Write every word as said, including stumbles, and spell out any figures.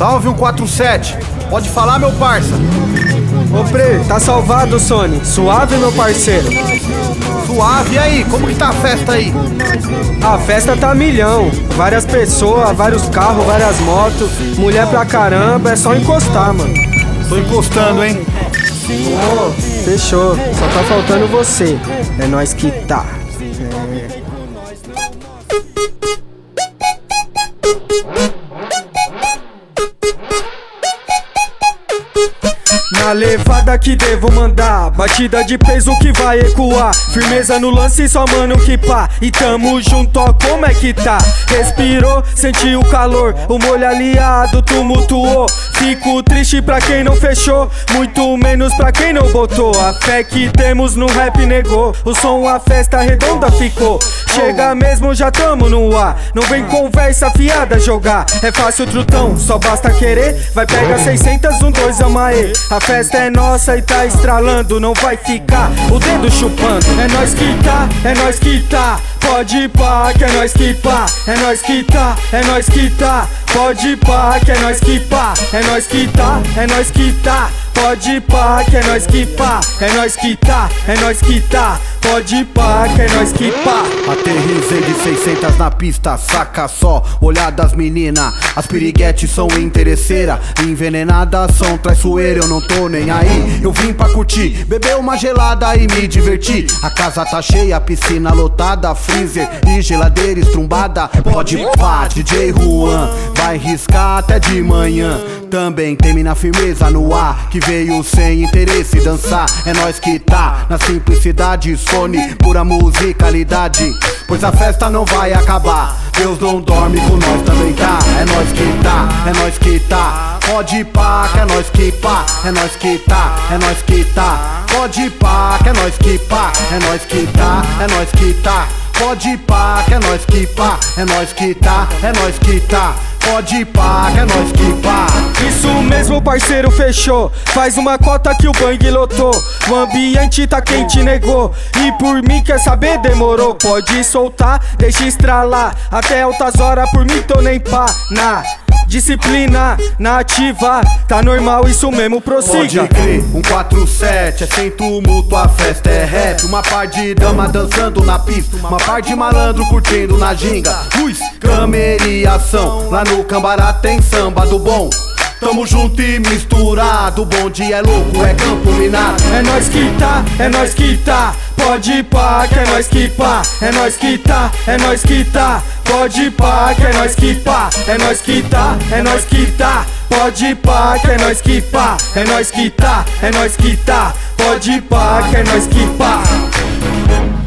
Salve um quatro sete. Pode falar, meu parça. Ô Pre, tá salvado, Sony. Suave, meu parceiro. Suave, e aí? Como que tá a festa aí? A festa tá milhão. Várias pessoas, vários carros, várias motos. Mulher pra caramba, é só encostar, mano. Tô encostando, hein? Oh, fechou, só tá faltando você. É nós que tá. É. Na levada que devo mandar, batida de peso que vai ecoar. Firmeza no lance, só mano que pá. E tamo junto, ó, como é que tá? Respirou, sentiu o calor, o molho aliado tumultuou. Fico triste pra quem não fechou, muito menos pra quem não botou. A fé que temos no rap negou, o som a festa redonda ficou. Chega mesmo, já tamo no ar, não vem conversa fiada jogar. É fácil trutão, só basta querer. Vai pegar seiscentos, um, dois, amaê. A festa é nossa e tá estralando, não vai ficar o dedo chupando. É nós que tá, é nós que tá. Pode ir pá, que é nós que pá. É nós que tá, é nós que tá. Pode ir pá, que é nós que pá. É nós que tá, é nós que tá. Pode ir pá, que é nós que pá. É nós que tá, é nós que tá. Pode ir pá, que é nós que pá. Aterrissei de seiscentos na pista, saca só, olhar das meninas. As piriguetes são interesseira, envenenadas são traiçoeira. Eu não tô nem aí, eu vim pra curtir, beber uma gelada e me divertir. A casa tá cheia, a piscina lotada, freezer e geladeira estrumbada. Pode pá, D J Juan vai riscar até de manhã. Também tem mina firmeza no ar, que veio sem interesse dançar. É nós que tá, na simplicidade, Sony, pura musicalidade. Pois a festa não vai acabar, Deus não dorme, com nós também tá. É nós que tá, é nós que tá. Pode ir pá, que é nós que pá. É nós que tá, é nós que tá. Pode ir pá, que é nós que pá. É nós que tá, é nós que tá. Pode ir pá, que é nós que pá. É nós que tá, é nós que tá. Pode ir pá, que é nós que pá. Isso mesmo, parceiro, fechou. Faz uma cota que o bang lotou. O ambiente tá quente, negou. E por mim, quer saber, demorou. Pode soltar, deixa estralar. Até altas horas, por mim tô nem pá. Na disciplina, na ativa. Tá normal, isso mesmo, prossiga. Pode crer, um quatro sete, é sem tumulto, a festa é rap. Uma par de dama dançando na pista, uma par de malandro curtindo na ginga. Luz, câmera e ação, lá no Cambará tem samba do bom. Tamo junto e misturado, o bonde é louco, é campo minado. É nós que tá, é nós que tá. Pode ir pá, que é nós que pá. É nós que tá, é nós que tá. Pode ir pá, que é nós que pá. É nós que tá, é nós que tá. Pode ir pá, que é nós que pá. É nós que tá, é nós que tá. Pode ir pá, que é nós que pá.